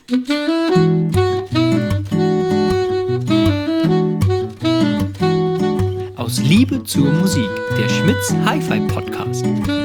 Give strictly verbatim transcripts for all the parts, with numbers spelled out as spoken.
Aus Liebe zur Musik, der Schmitz Hi-Fi Podcast.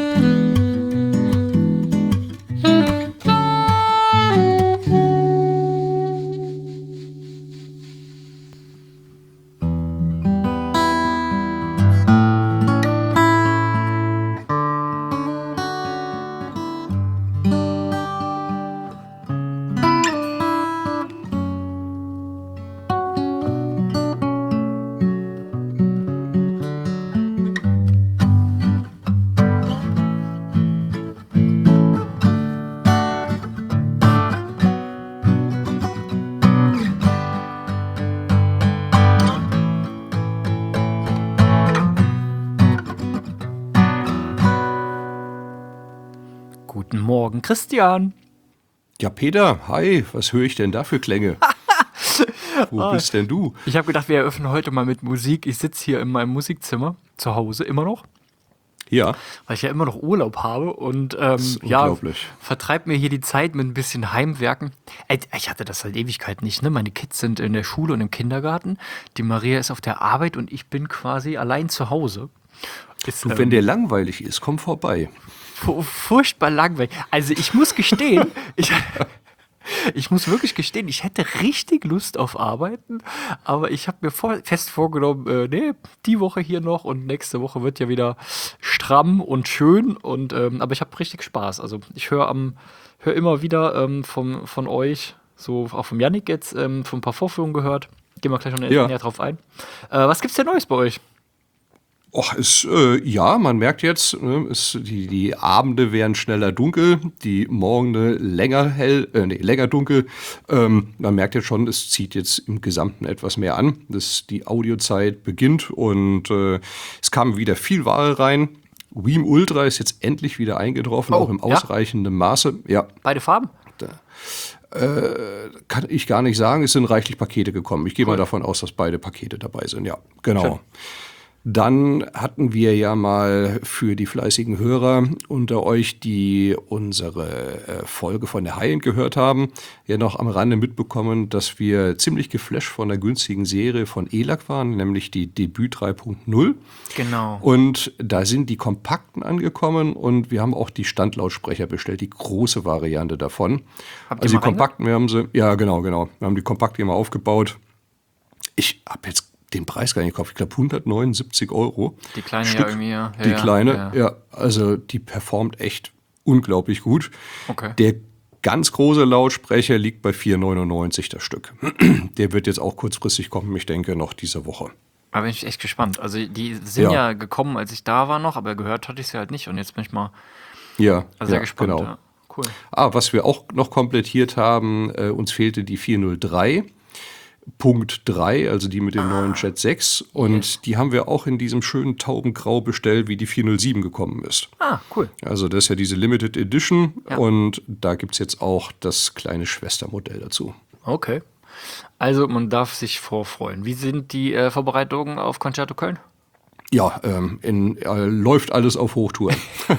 Guten Morgen, Christian. Ja, Peter, hi, was höre ich denn da für Klänge? Wo Ah, bist denn du? Ich habe gedacht, wir eröffnen heute mal mit Musik. Ich sitze hier in meinem Musikzimmer zu Hause immer noch, Ja, weil ich ja immer noch Urlaub habe und ähm, ist ja, unglaublich. vertreib mir hier die Zeit mit ein bisschen Heimwerken. Ey, ich hatte das halt Ewigkeit nicht, ne? Meine Kids sind in der Schule und im Kindergarten. Die Maria ist auf der Arbeit und ich bin quasi allein zu Hause. Ist, Du, ähm, wenn dir langweilig ist, komm vorbei. fu- furchtbar langweilig. Also ich muss gestehen, ich, ich muss wirklich gestehen, ich hätte richtig Lust auf Arbeiten, aber ich habe mir vor, fest vorgenommen, äh, nee, die Woche hier noch und nächste Woche wird ja wieder stramm und schön und ähm, aber ich habe richtig Spaß. Also ich höre am höre immer wieder ähm, vom, von euch, so auch vom Yannick jetzt, ähm, von ein paar Vorführungen gehört. Gehen wir gleich noch Ja. näher drauf ein. Äh, was gibt's denn Neues bei euch? Och, ist, äh, ja, man merkt jetzt, ne, ist, die, die Abende werden schneller dunkel, die Morgende länger hell, äh, nee, länger dunkel. Ähm, man merkt jetzt schon, es zieht jetzt im Gesamten etwas mehr an. Das, die Audiozeit beginnt und äh, es kam wieder viel Ware rein. Veeam Ultra ist jetzt endlich wieder eingetroffen, Oh, auch im ja? ausreichenden Maße. Ja, Beide Farben? kann ich gar nicht sagen. Es sind reichlich Pakete gekommen. Ich gehe Cool. mal davon aus, dass beide Pakete dabei sind. Ja, genau. Schön. Dann hatten wir ja mal für die fleißigen Hörer unter euch, die unsere äh, Folge von der High-End gehört haben, ja noch am Rande mitbekommen, dass wir ziemlich geflasht von der günstigen Serie von E L A C waren, nämlich die Debüt drei Punkt null. Genau. Und da sind die Kompakten angekommen und wir haben auch die Standlautsprecher bestellt, die große Variante davon. Habt ihr Also mal die Kompakten, wir haben sie, ja genau, genau. Wir haben die Kompakte mal aufgebaut. Ich habe jetzt den Preis gar nicht gekauft. Ich glaube hundertneunundsiebzig Euro. Die kleine Stück. ja irgendwie, ja. Ja, Die ja, kleine, ja. ja. Also die performt echt unglaublich gut. Okay. Der ganz große Lautsprecher liegt bei vier neunundneunzig das Stück. Der wird jetzt auch kurzfristig kommen, ich denke noch diese Woche. Da bin ich echt gespannt. Also die sind ja, Ja. gekommen, als ich da war noch, aber gehört hatte ich sie halt nicht. Und jetzt bin ich mal Ja, sehr ja, gespannt. genau. Ja. Cool. Ah, was wir auch noch komplettiert haben, äh, uns fehlte die vier null drei Punkt drei, also die mit dem neuen Jet sechs. Und yes. die haben wir auch in diesem schönen Taubengrau bestellt, wie die vier null sieben gekommen ist. Ah, cool. Also das ist ja diese Limited Edition Ja. und da gibt es jetzt auch das kleine Schwestermodell dazu. Okay. Also man darf sich vorfreuen. Wie sind die äh, Vorbereitungen auf Concerto Köln? Ja, ähm, in, äh, läuft alles auf Hochtouren.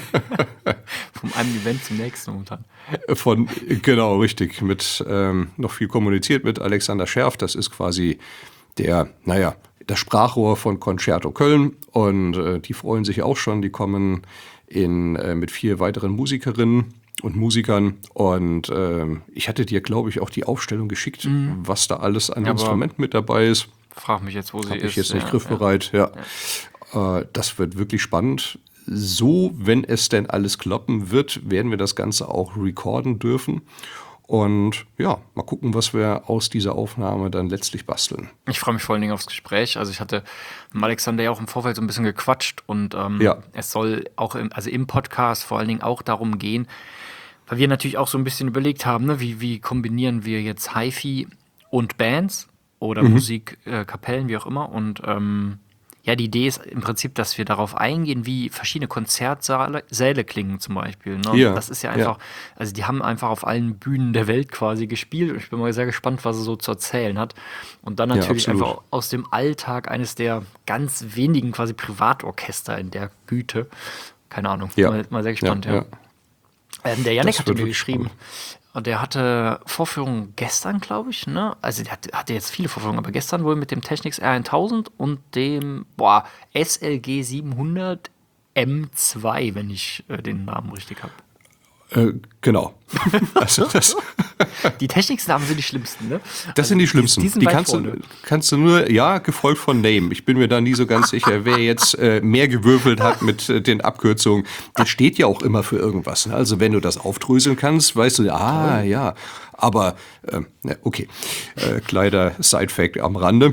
Vom einem Event zum nächsten momentan. Von, genau, richtig. Mit ähm, noch viel kommuniziert mit Alexander Scherf. Das ist quasi der, naja, das Sprachrohr von Concerto Köln. Und äh, die freuen sich auch schon. Die kommen in, äh, mit vier weiteren Musikerinnen und Musikern. Und ähm, ich hatte dir, glaube ich, auch die Aufstellung geschickt, was da alles an Aber- Instrument mit dabei ist. Frag mich jetzt, wo sie Habe ist. ich jetzt nicht ja, griffbereit, ja. Äh, das wird wirklich spannend. So, wenn es denn alles klappen wird, werden wir das Ganze auch recorden dürfen. Und ja, mal gucken, was wir aus dieser Aufnahme dann letztlich basteln. Ja. Ich freue mich vor allen Dingen aufs Gespräch. Also ich hatte mit Alexander ja auch im Vorfeld so ein bisschen gequatscht und ähm, Ja. es soll auch im, also im Podcast vor allen Dingen auch darum gehen, weil wir natürlich auch so ein bisschen überlegt haben, ne, wie, wie kombinieren wir jetzt Hi-Fi und Bands oder Musik, äh, Kapellen, wie auch immer. Und ähm, ja, die Idee ist im Prinzip, dass wir darauf eingehen, wie verschiedene Konzertsäle Säle klingen zum Beispiel. Ne? Ja, Das ist ja einfach, also die haben einfach auf allen Bühnen der Welt quasi gespielt und ich bin mal sehr gespannt, was er so zu erzählen hat. Und dann Ja, natürlich absolut. einfach aus dem Alltag eines der ganz wenigen quasi Privatorchester in der Güte. Keine Ahnung, Ja. mal, mal sehr gespannt, ja. Ja, ja. Ähm, der Janik Das hatte wird mir wirklich geschrieben, Der hatte Vorführungen gestern, glaube ich, ne? Also der hatte, hatte jetzt viele Vorführungen, aber gestern wohl mit dem Technics R tausend und dem, boah, S L G siebenhundert M zwei, wenn ich äh, den Namen richtig habe. Äh, genau. Also das, Die Technics-Namen sind die schlimmsten, ne? das Also sind die schlimmsten. Die, die, sind Die weit kannst du, vorne. kannst du nur, ja, gefolgt von Name. Ich bin mir da nie so ganz sicher, wer jetzt äh, mehr gewürfelt hat mit äh, den Abkürzungen. Das steht ja auch immer für irgendwas. Ne? Also wenn du das aufdröseln kannst, weißt du, ah, ja. Aber, äh, ne, okay. Äh, kleiner Side-Fact am Rande.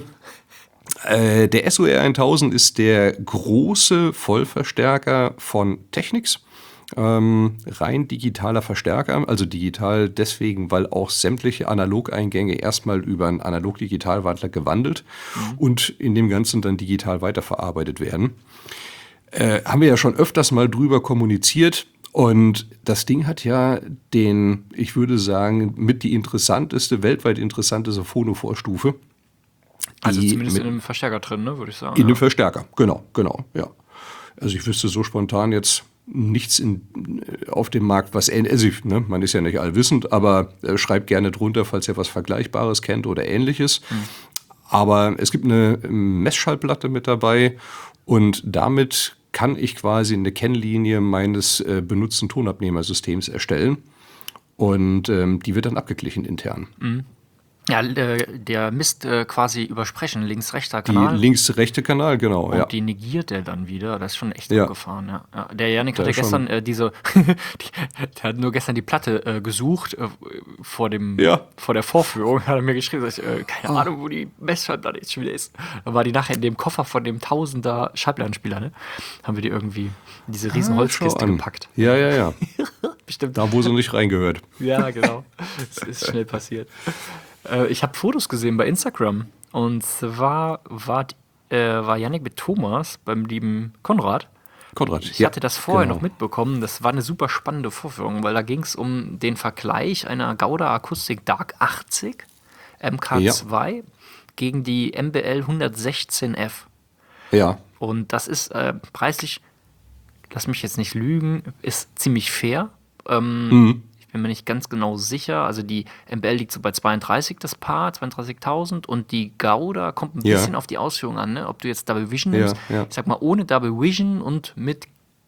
Äh, der S O R tausend ist der große Vollverstärker von Technics. Ähm, rein digitaler Verstärker, also digital deswegen, weil auch sämtliche Analogeingänge erstmal über einen Analog-Digital-Wandler gewandelt mhm. und in dem Ganzen dann digital weiterverarbeitet werden. Äh, haben wir ja schon öfters mal drüber kommuniziert und das Ding hat ja den, ich würde sagen, mit die interessanteste, weltweit interessanteste Phono-Vorstufe. Also zumindest in einem Verstärker drin, ne, würde ich sagen. In ja. einem Verstärker, genau, genau, ja. Also ich wüsste so spontan jetzt nichts in, auf dem Markt, was ähnlich, also ne, man ist ja nicht allwissend, aber äh, schreibt gerne drunter, falls ihr was Vergleichbares kennt oder Ähnliches. Mhm. Aber es gibt eine Messschallplatte mit dabei und damit kann ich quasi eine Kennlinie meines äh, benutzten Tonabnehmersystems erstellen und ähm, die wird dann abgeglichen intern. Mhm. Ja, äh, der misst äh, quasi übersprechen, links-rechter Kanal. Die links-rechte Kanal, genau, und ja. die negiert er dann wieder. Das ist schon echt Ja. abgefahren, ja. ja. Der Yannick Da hatte ist gestern schon- äh, diese, die, der hat nur gestern die Platte äh, gesucht äh, vor dem, Ja. vor der Vorführung, hat er mir geschrieben, dass ich, äh, keine Ahnung, wo die Messschallplatte jetzt schon wieder ist. Dann war die nachher in dem Koffer von dem Tausender Schallplattenspieler, ne? Haben wir die irgendwie in diese riesen Ah, Holzkiste schau an. gepackt. Ja, ja, ja. Bestimmt. Da, wo sie nicht reingehört. Ja, genau. Das ist schnell passiert. Äh, ich habe Fotos gesehen bei Instagram. Und zwar war, äh, war Yannick mit Thomas beim lieben Konrad. Konrad, Ich ja, hatte das vorher genau. noch mitbekommen. Das war eine super spannende Vorführung, weil da ging es um den Vergleich einer Gauda Akustik Dark achtzig M K zwei gegen die M B L hundertsechzehn F. Ja, Und das ist äh, preislich, lass mich jetzt nicht lügen, ist ziemlich fair. Ähm, Mhm. Ich bin mir nicht ganz genau sicher. Also die M B L liegt so bei zweiunddreißig das Paar, zweiunddreißigtausend. Und die Gauda kommt ein Ja. bisschen auf die Ausführung an, ne? Ob du jetzt Double Vision Ja, nimmst. ja. Ich sag mal, ohne Double Vision und mit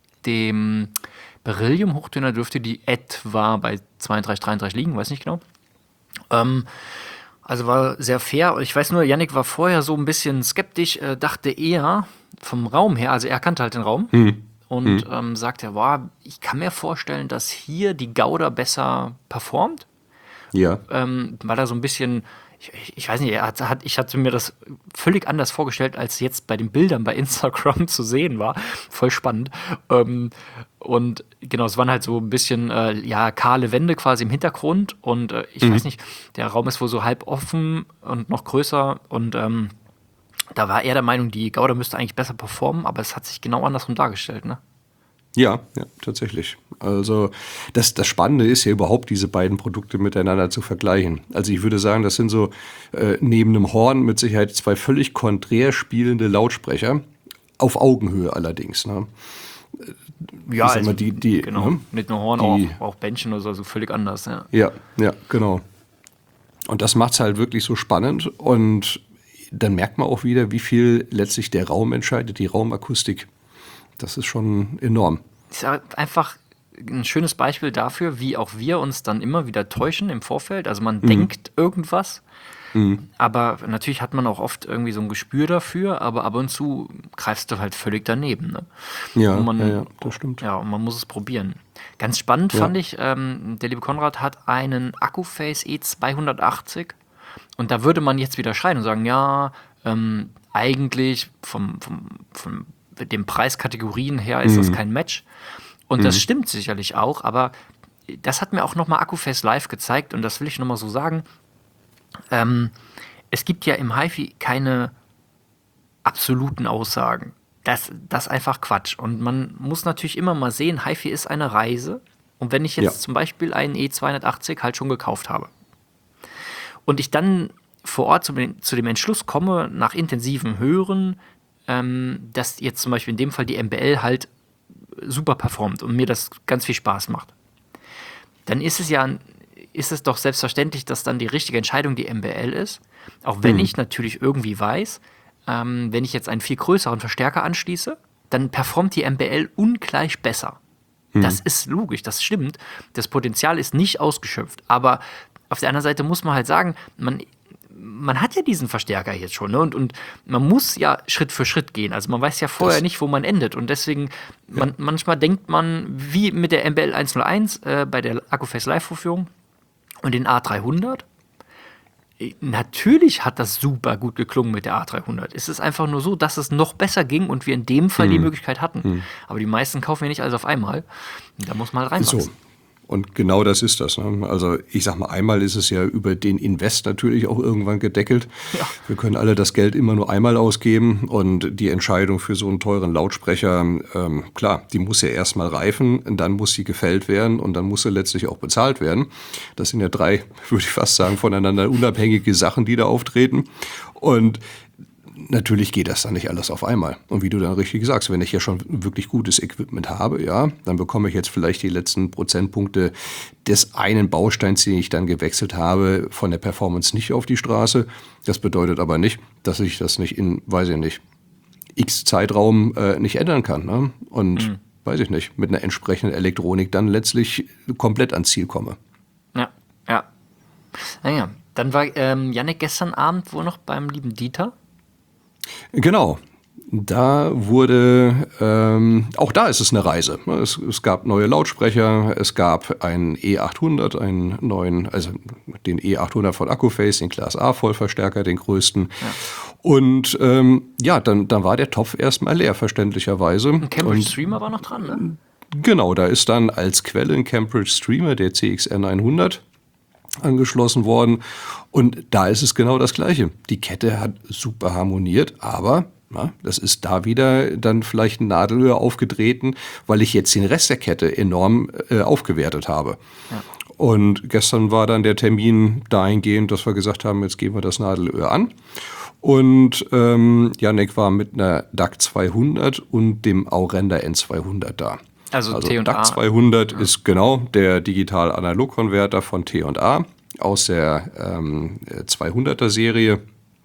dem Beryllium-Hochtöner dürfte die etwa bei zweiunddreißig, dreiunddreißig liegen, weiß nicht genau. Ähm, also war sehr fair. Ich weiß nur, Yannick war vorher so ein bisschen skeptisch, äh, dachte eher vom Raum her, also er kannte halt den Raum Mhm. und ähm, sagte, boah, ich kann mir vorstellen, dass hier die Gauda besser performt, ja. ähm, weil er so ein bisschen, ich, ich, ich weiß nicht, er hat, hat, ich hatte mir das völlig anders vorgestellt, als jetzt bei den Bildern bei Instagram zu sehen war. Voll spannend. Ähm, und genau, es waren halt so ein bisschen, äh, ja, kahle Wände quasi im Hintergrund und äh, ich weiß nicht, der Raum ist wohl so halb offen und noch größer und ähm, da war er der Meinung, die Gauda müsste eigentlich besser performen, aber es hat sich genau andersrum dargestellt, ne? Ja, ja, tatsächlich. Also das, das Spannende ist ja überhaupt, diese beiden Produkte miteinander zu vergleichen. Also ich würde sagen, das sind so äh, neben einem Horn mit Sicherheit zwei völlig konträr spielende Lautsprecher, auf Augenhöhe allerdings. Ne? Ja, Ich sag mal, die- die, genau. ne? Nicht nur Horn, Die- auch, auch Bändchen oder so, also völlig anders, ja. Ja, ja, genau. Und das macht es halt wirklich so spannend und dann merkt man auch wieder, wie viel letztlich der Raum entscheidet, die Raumakustik. Das ist schon enorm. Ist ja einfach ein schönes Beispiel dafür, wie auch wir uns dann immer wieder täuschen im Vorfeld. Also man denkt irgendwas, aber natürlich hat man auch oft irgendwie so ein Gespür dafür, aber ab und zu greifst du halt völlig daneben. Ne? Ja, Und man, ja, ja, das stimmt. Ja, und man muss es probieren. Ganz spannend Ja. fand ich, ähm, der liebe Konrad hat einen Akkuface E zweihundertachtzig und da würde man jetzt wieder schreien und sagen, ja, ähm, eigentlich vom, vom, von den Preiskategorien her ist das kein Match. Und das stimmt sicherlich auch, aber das hat mir auch nochmal Akkuface Live gezeigt und das will ich nochmal so sagen. Ähm, es gibt ja im HiFi keine absoluten Aussagen. Das, das ist einfach Quatsch. Und man muss natürlich immer mal sehen, HiFi ist eine Reise. Und wenn ich jetzt Ja. zum Beispiel einen E zweihundertachtzig halt schon gekauft habe und ich dann vor Ort zu dem, zu dem Entschluss komme, nach intensivem Hören, ähm, dass jetzt zum Beispiel in dem Fall die M B L halt super performt und mir das ganz viel Spaß macht, dann ist es ja ist es doch selbstverständlich, dass dann die richtige Entscheidung die M B L ist. Auch wenn ich natürlich irgendwie weiß, ähm, wenn ich jetzt einen viel größeren Verstärker anschließe, dann performt die M B L ungleich besser. Das ist logisch, das stimmt. Das Potenzial ist nicht ausgeschöpft. Aber auf der anderen Seite muss man halt sagen, man, man hat ja diesen Verstärker jetzt schon. Ne? Und, und man muss ja Schritt für Schritt gehen. Also man weiß ja vorher das nicht, wo man endet. Und deswegen, ja. man, manchmal denkt man, wie mit der M B L hunderteins äh, bei der Accuphase Live-Vorführung und den A dreihundert. Natürlich hat das super gut geklungen mit der A dreihundert. Es ist einfach nur so, dass es noch besser ging und wir in dem Fall hm. die Möglichkeit hatten. Hm. Aber die meisten kaufen ja nicht alles auf einmal. Da muss man halt reinwachsen. So. Und genau das ist das. Ne? Also ich sag mal, einmal ist es ja über den Invest natürlich auch irgendwann gedeckelt. Ja. Wir können alle das Geld immer nur einmal ausgeben und die Entscheidung für so einen teuren Lautsprecher, ähm, klar, die muss ja erstmal reifen, dann muss sie gefällt werden und dann muss sie letztlich auch bezahlt werden. Das sind ja drei, würde ich fast sagen, voneinander unabhängige Sachen, die da auftreten. Und natürlich geht das dann nicht alles auf einmal. Und wie du dann richtig sagst, wenn ich ja schon wirklich gutes Equipment habe, ja, dann bekomme ich jetzt vielleicht die letzten Prozentpunkte des einen Bausteins, den ich dann gewechselt habe, von der Performance nicht auf die Straße. Das bedeutet aber nicht, dass ich das nicht in, weiß ich nicht, x Zeitraum äh, nicht ändern kann. Ne? Und mhm. weiß ich nicht, mit einer entsprechenden Elektronik dann letztlich komplett ans Ziel komme. Ja, ja. Naja, dann war ähm, Jannik gestern Abend wohl noch beim lieben Dieter. Genau, da wurde, ähm, auch da ist es eine Reise. Es, es gab neue Lautsprecher, es gab einen E achthundert, einen neuen, also den E achthundert von Accuphase, den Class A Vollverstärker, den größten. Ja. Und ähm, ja, dann, dann war der Topf erstmal leer, verständlicherweise. Ein Cambridge Streamer war noch dran, ne? Genau, da ist dann als Quelle ein Cambridge Streamer, der C X N hundert, angeschlossen worden. Und da ist es genau das Gleiche. Die Kette hat super harmoniert, aber na, das ist da wieder dann vielleicht ein Nadelöhr aufgetreten, weil ich jetzt den Rest der Kette enorm äh, aufgewertet habe. Ja. Und gestern war dann der Termin dahingehend, dass wir gesagt haben, jetzt gehen wir das Nadelöhr an. Und ähm, Jannik war mit einer D A C zweihundert und dem Aurender N zweihundert da. Also, also T und A. D A C zweihundert ja. ist genau der Digital-Analog-Konverter von T und A aus der ähm, zweihunderter Serie.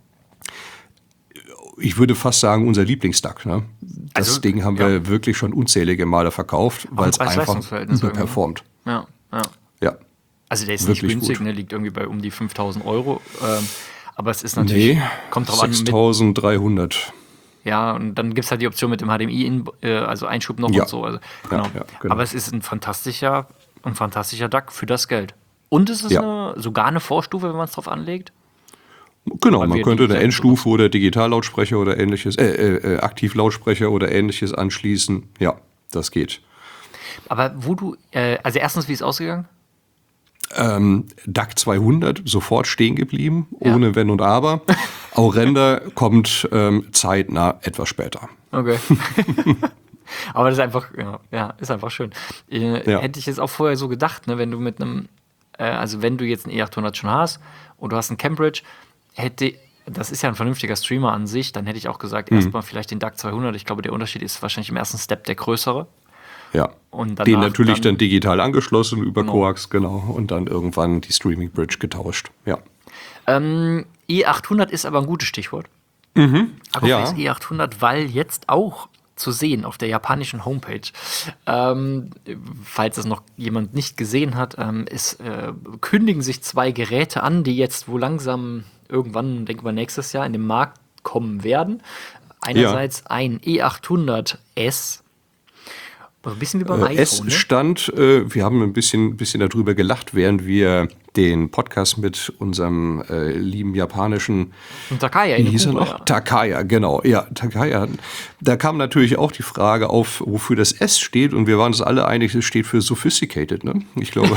Ich würde fast sagen, unser Lieblings-D A C. Ne? Das also, Ding haben ja. wir wirklich schon unzählige Male verkauft, weil es einfach überperformt. Ja, ja. ja. Also der ist wirklich nicht günstig, ne? Liegt irgendwie bei um die fünftausend Euro. Ähm, aber es ist natürlich, nee, kommt drauf an. sechstausenddreihundert. Ja, und dann gibt es halt die Option mit dem H D M I, in, äh, also Einschub noch ja. und so. Also, genau. Ja, ja, genau. Aber es ist ein fantastischer, ein fantastischer D A C für das Geld. Und es ist ja. eine, sogar eine Vorstufe, wenn man es drauf anlegt. Genau, man könnte eine Endstufe oder Digitallautsprecher oder ähnliches, äh, äh, Aktivlautsprecher oder ähnliches anschließen. Ja, das geht. Aber wo du, äh, also erstens, wie ist es ausgegangen? Ähm, D A C zweihundert sofort stehen geblieben, ohne ja. Wenn und Aber. Aurender kommt ähm, zeitnah etwas später. Okay. Aber das ist einfach, ja, ja ist einfach schön. Äh, ja. Hätte ich jetzt auch vorher so gedacht, ne, wenn du mit einem, äh, also wenn du jetzt einen E achthundert schon hast und du hast einen Cambridge, hätte, das ist ja ein vernünftiger Streamer an sich, dann hätte ich auch gesagt, mhm. erstmal vielleicht den D A C zweihundert. Ich glaube, der Unterschied ist wahrscheinlich im ersten Step der größere. Ja, und danach den natürlich dann, dann digital angeschlossen über genau. Coax, genau, und dann irgendwann die Streaming Bridge getauscht, ja. Ähm, E achthundert ist aber ein gutes Stichwort. Mhm. Accuphase ja. E achthundert, weil jetzt auch zu sehen auf der japanischen Homepage, ähm, falls es noch jemand nicht gesehen hat, ähm, es äh, kündigen sich zwei Geräte an, die jetzt wohl langsam irgendwann, denken wir nächstes Jahr, in den Markt kommen werden. Einerseits ja. ein E achthundert S, ein bisschen wie beim iPhone. Es ne? stand, äh, wir haben ein bisschen, bisschen darüber gelacht, während wir den Podcast mit unserem äh, lieben japanischen Takaya, wie hieß er noch? Ja. Takaya, genau. Ja, Takaya. Da kam natürlich auch die Frage auf, wofür das S steht. Und wir waren uns alle einig, es steht für sophisticated, ne? Ich glaube.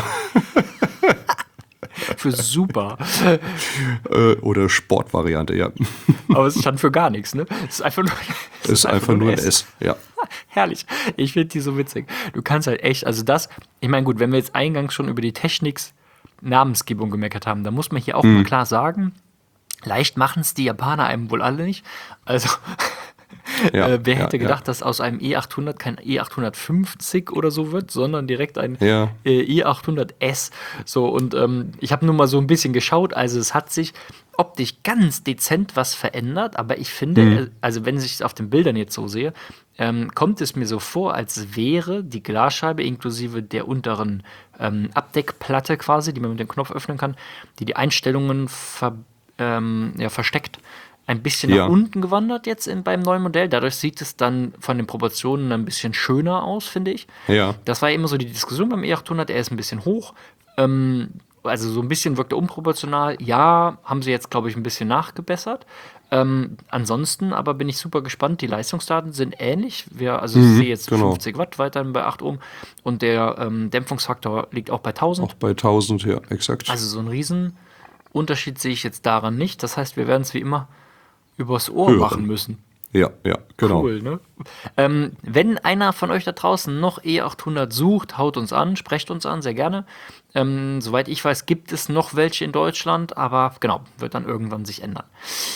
Für super. äh, oder Sportvariante, ja. Aber es stand für gar nichts, ne? Es ist einfach nur, es ist einfach, einfach nur ein S. S, ja. Herrlich. Ich finde die so witzig. Du kannst halt echt, also das, ich meine, gut, wenn wir jetzt eingangs schon über die Technics Namensgebung gemeckert haben, dann muss man hier auch mhm. mal klar sagen, leicht machen es die Japaner einem wohl alle nicht. Also, Ja, äh, wer ja, hätte ja. gedacht, dass aus einem E achthundert kein E achthundertfünfzig oder so wird, sondern direkt ein Ja. äh, E achthundert S. So, und ähm, ich habe nur mal so ein bisschen geschaut, also es hat sich optisch ganz dezent was verändert, aber ich finde, Mhm. äh, also wenn ich es auf den Bildern jetzt so sehe, ähm, kommt es mir so vor, als wäre die Glasscheibe inklusive der unteren ähm, Abdeckplatte quasi, die man mit dem Knopf öffnen kann, die die Einstellungen ver, ähm, ja, versteckt, ein bisschen nach Ja. unten gewandert jetzt in, beim neuen Modell. Dadurch sieht es dann von den Proportionen ein bisschen schöner aus, finde ich. Ja. Das war immer so die Diskussion beim E achthundert. Er ist ein bisschen hoch. Ähm, also so ein bisschen wirkt er unproportional. Ja, haben sie jetzt, glaube ich, ein bisschen nachgebessert. Ähm, ansonsten aber bin ich super gespannt. Die Leistungsdaten sind ähnlich. Wir, also ich sehe jetzt genau. fünfzig Watt weiterhin bei acht Ohm. Und der ähm, Dämpfungsfaktor liegt auch bei tausend. Auch bei tausend, ja, exakt. Also so einen riesen Unterschied sehe ich jetzt daran nicht. Das heißt, wir werden es wie immer übers Ohr Hören. machen müssen. ja, ja, genau. Cool, ne? Ähm, wenn einer von euch da draußen noch E achthundert sucht, haut uns an, sprecht uns an, sehr gerne. Ähm, soweit ich weiß, gibt es noch welche in Deutschland, aber genau, wird dann irgendwann sich ändern.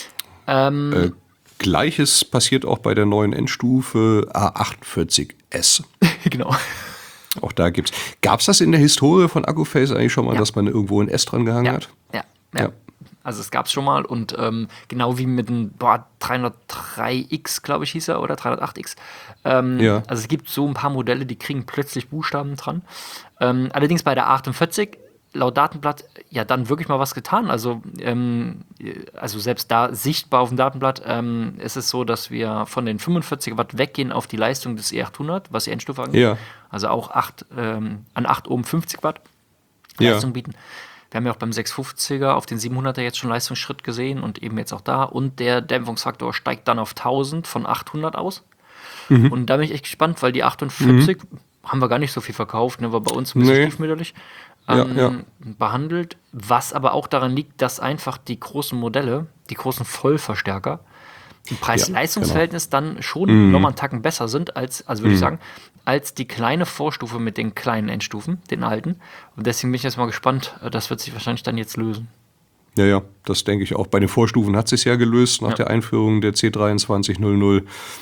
Ähm, Äh, Gleiches passiert auch bei der neuen Endstufe A achtundvierzig S. genau. Auch da gibt's. Gab's das in der Historie von Accuphase eigentlich schon mal, Ja. dass man irgendwo ein S dran gehangen Ja, hat? ja, ja. Ja. Also es gab es schon mal und ähm, genau wie mit dem boah, dreihundertdrei X, glaube ich, hieß er, oder dreihundertacht X. Ähm, Ja. Also es gibt so ein paar Modelle, die kriegen plötzlich Buchstaben dran. Ähm, allerdings bei der achtundvierzig, laut Datenblatt, ja dann wirklich mal was getan. Also, ähm, also selbst da sichtbar auf dem Datenblatt ähm, ist es so, dass wir von den fünfundvierzig Watt weggehen auf die Leistung des E achthundert, was die Endstufe angeht. Ja. Also auch acht, ähm, an acht Ohm fünfzig Watt Ja. Leistung bieten. Wir haben ja auch beim sechshundertfünfziger auf den siebenhunderter jetzt schon Leistungsschritt gesehen und eben jetzt auch da. Und der Dämpfungsfaktor steigt dann auf tausend von achthundert aus. Mhm. Und da bin ich echt gespannt, weil die achtundvierzig haben wir gar nicht so viel verkauft, ne, war bei uns ein bisschen Nee. stiefmütterlich Ja, ähm, ja. behandelt. Was aber auch daran liegt, dass einfach die großen Modelle, die großen Vollverstärker, im Preis-Leistungs-Verhältnis dann schon nochmal einen Tacken besser sind, als, also würde ich sagen, als die kleine Vorstufe mit den kleinen Endstufen, den alten. Und deswegen bin ich jetzt mal gespannt. Das wird sich wahrscheinlich dann jetzt lösen. Ja, ja, das denke ich auch. Bei den Vorstufen hat sich ja gelöst nach Ja. der Einführung der C dreiundzwanzig null null.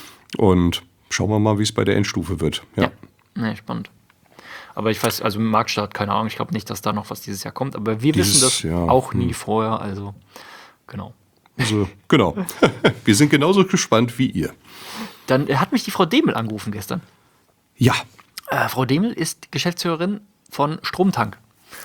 Und schauen wir mal, wie es bei der Endstufe wird. Ja. Ja, nee, spannend. Aber ich weiß, also im Marktstart, keine Ahnung, ich glaube nicht, dass da noch was dieses Jahr kommt. Aber wir Dieses wissen das Jahr, auch nie vorher. Also, genau. Also, genau. Wir sind genauso gespannt wie ihr. Dann hat mich die Frau Demel angerufen gestern. Ja, Äh, Frau Demel ist Geschäftsführerin von Stromtank.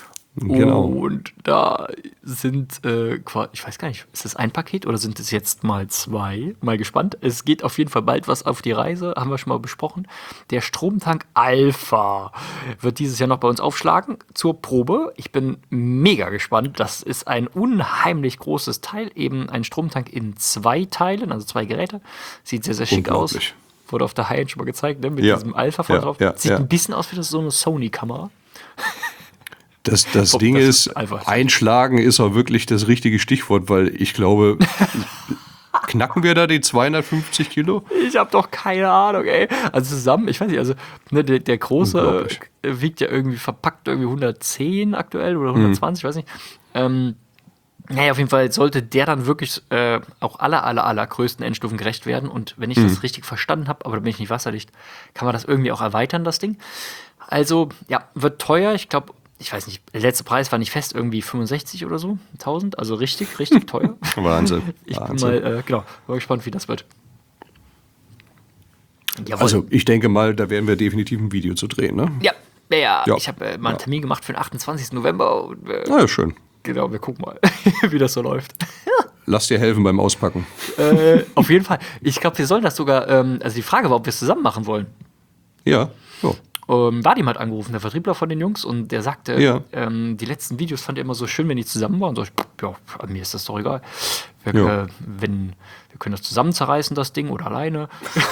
genau. Und da sind, äh, qua- ich weiß gar nicht, ist das ein Paket oder sind es jetzt mal zwei? Mal gespannt. Es geht auf jeden Fall bald was auf die Reise, haben wir schon mal besprochen. Der Stromtank Alpha wird dieses Jahr noch bei uns aufschlagen zur Probe. Ich bin mega gespannt. Das ist ein unheimlich großes Teil, eben ein Stromtank in zwei Teilen, also zwei Geräte. Sieht sehr, sehr schick aus. Unglaublich. Wurde auf der High-End schon mal gezeigt, ne? Mit Ja. diesem Alpha vorne Ja, drauf. ja, Sieht ja. ein bisschen aus wie so eine Sony-Kamera. Das, das Boah, Ding das ist, ist einfach- einschlagen ist auch wirklich das richtige Stichwort, weil ich glaube, knacken wir da die zweihundertfünfzig Kilo? Ich habe doch keine Ahnung, ey. Also zusammen, ich weiß nicht, also ne, der, der große Unglaublich. äh, wiegt ja irgendwie verpackt irgendwie hundertzehn aktuell oder hundertzwanzig, ich weiß nicht. Ähm, naja, auf jeden Fall sollte der dann wirklich äh, auch aller, aller, aller größten Endstufen gerecht werden. Und wenn ich das richtig verstanden habe, aber da bin ich nicht wasserdicht, kann man das irgendwie auch erweitern, das Ding. Also, ja, wird teuer. Ich glaube, ich weiß nicht, der letzte Preis war nicht fest, irgendwie fünfundsechzig oder so, tausend. Also richtig, richtig teuer. Wahnsinn. Ich bin Wahnsinn. mal, äh, genau, mal gespannt, wie das wird. Jawohl. Also, ich denke mal, da werden wir definitiv ein Video zu drehen, ne? Ja, ja, Ja. ich habe äh, mal einen Termin gemacht für den achtundzwanzigsten November. Und, äh, Na ja, schön. genau, wir gucken mal, wie das so läuft. Lass dir helfen beim Auspacken. äh, auf jeden Fall. Ich glaube, wir sollen das sogar, ähm, also die Frage war, ob wir es zusammen machen wollen. Ja, ja. Ähm, Vadim hat angerufen, der Vertriebler von den Jungs, und der sagte, Ja. ähm, die letzten Videos fand er immer so schön, wenn die zusammen waren. Und so, ich, ja, mir ist das doch egal. Wir, Ja. äh, wenn, wir können das zusammen zerreißen, das Ding, oder alleine.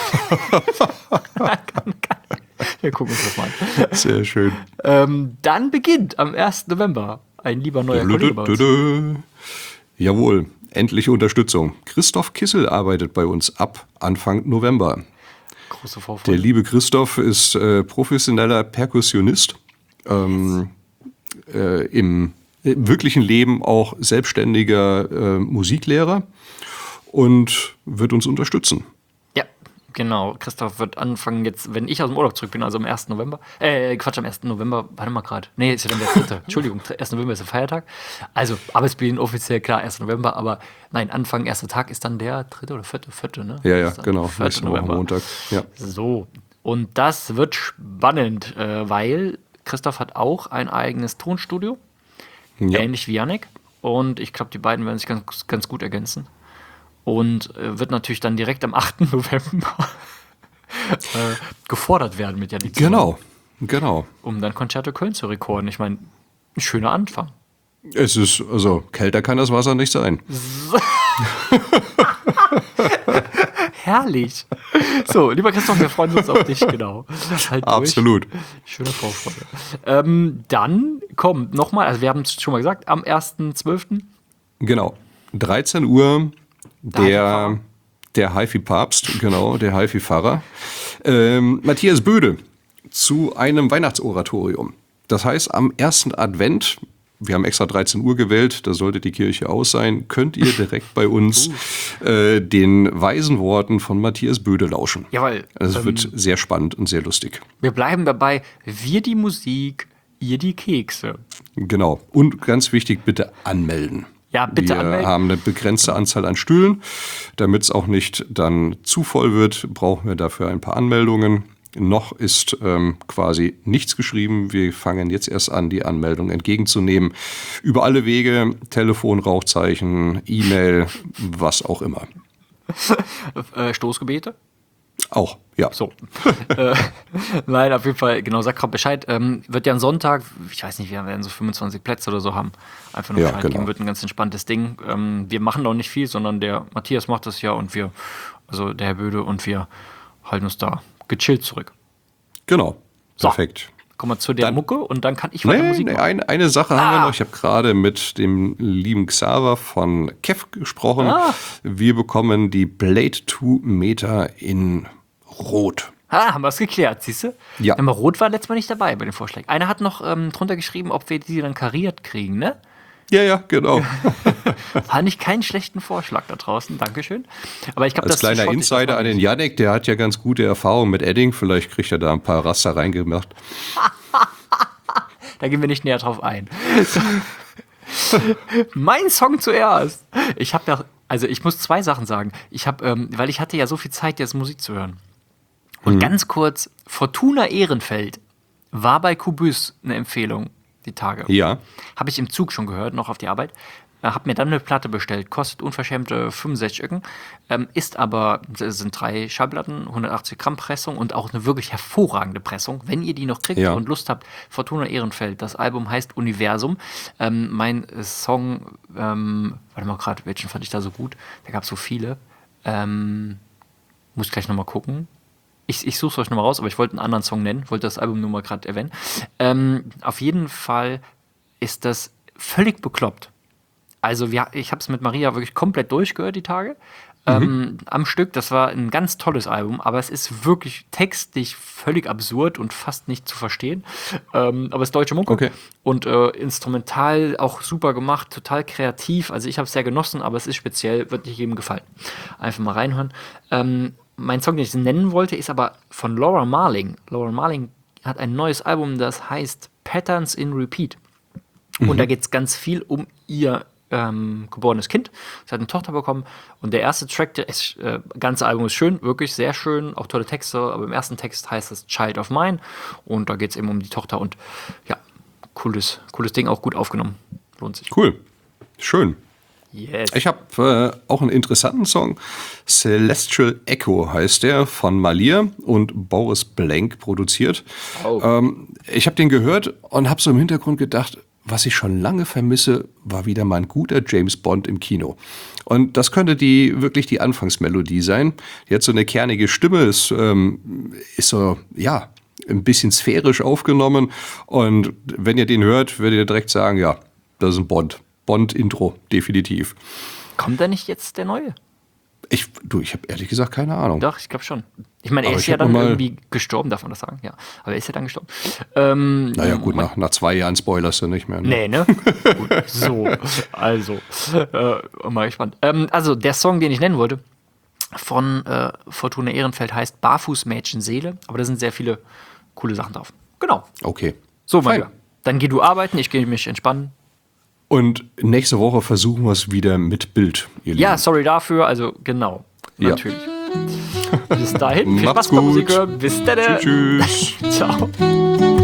Wir gucken uns das mal an. Sehr schön. Ähm, dann beginnt am ersten November ein lieber neuer Kollege bei uns. Dö-dö-dö-dö. Jawohl, endliche Unterstützung. Christoph Kissel arbeitet bei uns ab Anfang November. Große Der Vorfreude. liebe Christoph ist äh, professioneller Perkussionist, ähm, äh, im wirklichen Leben auch selbstständiger äh, Musiklehrer und wird uns unterstützen. Ja, Genau, Christoph wird anfangen jetzt, wenn ich aus dem Urlaub zurück bin, also am ersten November, äh, Quatsch, am ersten November, warte mal gerade, nee, ist ja dann der dritte, Entschuldigung, erster November ist der Feiertag, also Arbeitsbeginn offiziell, klar, erster November, aber nein, Anfang, erster Tag ist dann der dritte oder vierte, vierte, ne? Ja, ja, Ist dann genau, vierte nächste Woche November. Montag. Ja. So, und das wird spannend, äh, weil Christoph hat auch ein eigenes Tonstudio, Ja. ähnlich wie Yannick, und ich glaube, die beiden werden sich ganz, ganz gut ergänzen. Und äh, wird natürlich dann direkt am achten November äh, gefordert werden mit Janik Zimmer, Genau, genau. um dann Concerto Köln zu rekorden. Ich meine, ein schöner Anfang. Es ist, also kälter kann das Wasser nicht sein. Herrlich. So, lieber Christoph, wir freuen uns auf dich, genau. Halt durch. Absolut. Schöne Vorfreude. Ähm, dann kommt nochmal, also wir haben es schon mal gesagt, am ersten zwölften Genau. dreizehn Uhr der, Hi-Fi-Pfarrer. der Hi-Fi-Papst, genau, der Hi-Fi-Pfarrer, ähm, Matthias Böde zu einem Weihnachtsoratorium. Das heißt, am ersten Advent, wir haben extra dreizehn Uhr gewählt, da sollte die Kirche aus sein, könnt ihr direkt bei uns äh, den weisen Worten von Matthias Böde lauschen. Jawohl. Also es Ähm, wird sehr spannend und sehr lustig. Wir bleiben dabei, wir die Musik, ihr die Kekse. Genau. Und ganz wichtig, bitte anmelden. Ja, bitte wir anmelden. Wir haben eine begrenzte Anzahl an Stühlen. Damit es auch nicht dann zu voll wird, brauchen wir dafür ein paar Anmeldungen. Noch ist ähm, quasi nichts geschrieben. Wir fangen jetzt erst an, die Anmeldung entgegenzunehmen. Über alle Wege, Telefon, Rauchzeichen, E-Mail, was auch immer. Äh, Stoßgebete? Auch, ja. So. äh, nein, auf jeden Fall, genau, sag gerade Bescheid. Ähm, wird ja ein Sonntag, ich weiß nicht, wir werden so fünfundzwanzig Plätze oder so haben. Einfach nur Ja, Bescheid genau. geben, wird ein ganz entspanntes Ding. Ähm, wir machen noch nicht viel, sondern der Matthias macht das ja und wir, also der Herr Böde und wir halten uns da gechillt zurück. Genau, So. perfekt. Kommen wir zu der Dann- Mucke und dann kann ich weiter Nee, Musik nee, machen. ein, eine Sache haben wir Ah. noch. Ich habe gerade mit dem lieben Xaver von Kev gesprochen. Ah. Wir bekommen die Blade zwei Meter in Rot. Ah, haben wir es geklärt, siehst du? Ja. Aber Rot war letztes Mal nicht dabei bei den Vorschlägen. Einer hat noch ähm, drunter geschrieben, ob wir die dann kariert kriegen, ne? Ja, ja, genau. Fand ich keinen schlechten Vorschlag da draußen, Dankeschön. Aber ich glaube, Als das kleiner schott ich Insider das an mal den Yannick, der hat ja ganz gute Erfahrungen mit Edding. Vielleicht kriegt er da ein paar Raster reingemacht. Da gehen wir nicht näher drauf ein. Mein Song zuerst. Ich habe ja, also ich muss zwei Sachen sagen. Ich habe, ähm, weil ich hatte ja so viel Zeit, jetzt Musik zu hören. Und Mhm. ganz kurz, Fortuna Ehrenfeld war bei Kubus eine Empfehlung, die Tage. Ja, Habe ich im Zug schon gehört, noch auf die Arbeit. Äh, hab mir dann eine Platte bestellt, kostet unverschämte fünfundsechzig Öcken, ähm, ist aber, es sind drei Schallplatten, hundertachtzig Gramm Pressung und auch eine wirklich hervorragende Pressung. Wenn ihr die noch kriegt Ja. und Lust habt, Fortuna Ehrenfeld, das Album heißt Universum. Ähm, mein äh, Song, ähm, warte mal gerade, welchen fand ich da so gut? Da gab es so viele. Ähm, muss gleich nochmal gucken. Ich, ich suche es euch nochmal raus, aber ich wollte einen anderen Song nennen, wollte das Album nur mal gerade erwähnen. Ähm, auf jeden Fall ist das völlig bekloppt. Also wir, ich habe es mit Maria wirklich komplett durchgehört, die Tage, ähm, am Stück. Das war ein ganz tolles Album, aber es ist wirklich textlich völlig absurd und fast nicht zu verstehen. Ähm, aber es ist deutsche Mucke Okay. und äh, instrumental auch super gemacht, total kreativ. Also ich habe es sehr genossen, aber es ist speziell, wird nicht jedem gefallen. Einfach mal reinhören. Ähm, mein Song, den ich nennen wollte, ist aber von Laura Marling. Laura Marling hat ein neues Album, das heißt Patterns in Repeat. Und da geht es ganz viel um ihr ähm, geborenes Kind. Sie hat eine Tochter bekommen. Und der erste Track, das äh, ganze Album ist schön, wirklich sehr schön, auch tolle Texte. Aber im ersten Text heißt es Child of Mine. Und da geht es eben um die Tochter. Und ja, cooles, cooles Ding, auch gut aufgenommen. Lohnt sich. cool. Schön. Yes. Ich habe äh, auch einen interessanten Song. Celestial Echo heißt der, von Malir und Boris Blank produziert. Oh. Ähm, ich habe den gehört und habe so im Hintergrund gedacht, was ich schon lange vermisse, war wieder mal ein guter James Bond im Kino. Und das könnte die wirklich die Anfangsmelodie sein. Die hat so eine kernige Stimme, ist, ähm, ist so, ja, ein bisschen sphärisch aufgenommen. Und wenn ihr den hört, werdet ihr direkt sagen, ja, das ist ein Bond. Bond-Intro, definitiv. Kommt da nicht jetzt der neue? Ich, du, ich habe ehrlich gesagt keine Ahnung. Doch, ich glaube schon. Ich meine, er Aber ist ich ja hab dann noch mal- irgendwie gestorben, darf man das sagen? Ja. Aber er ist ja dann gestorben. Ähm, Naja, gut, nach, nach zwei Jahren spoilerst du nicht mehr. Ne? Nee, ne? Gut, so, also, äh, mal gespannt. Ähm, also, der Song, den ich nennen wollte, von äh, Fortuna Ehrenfeld heißt Barfußmädchenseele. Aber da sind sehr viele coole Sachen drauf. Genau. Okay. So, mein Fein. Lieber. Dann geh du arbeiten, ich gehe mich entspannen. Und nächste Woche versuchen wir es wieder mit Bild, ihr Ja, Lieben. sorry dafür. Also, genau. Ja. Natürlich. Bis dahin. Viel Macht's Spaß beim gut. Musik hören. Bis dann. Tschüss. Ciao.